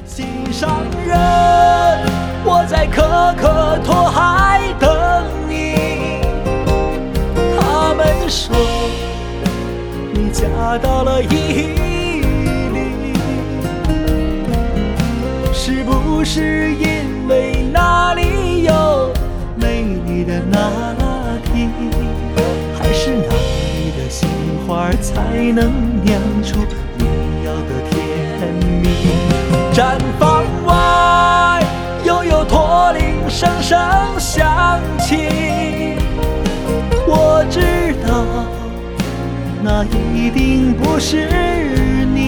心上人，我在可可托海等你。他们说你嫁到了伊犁，是不是因为那里有美丽的拿铁，还是那里的杏花才能酿出你要的甜蜜？毡房外又有驼铃声声响起，我知道那一定不是你。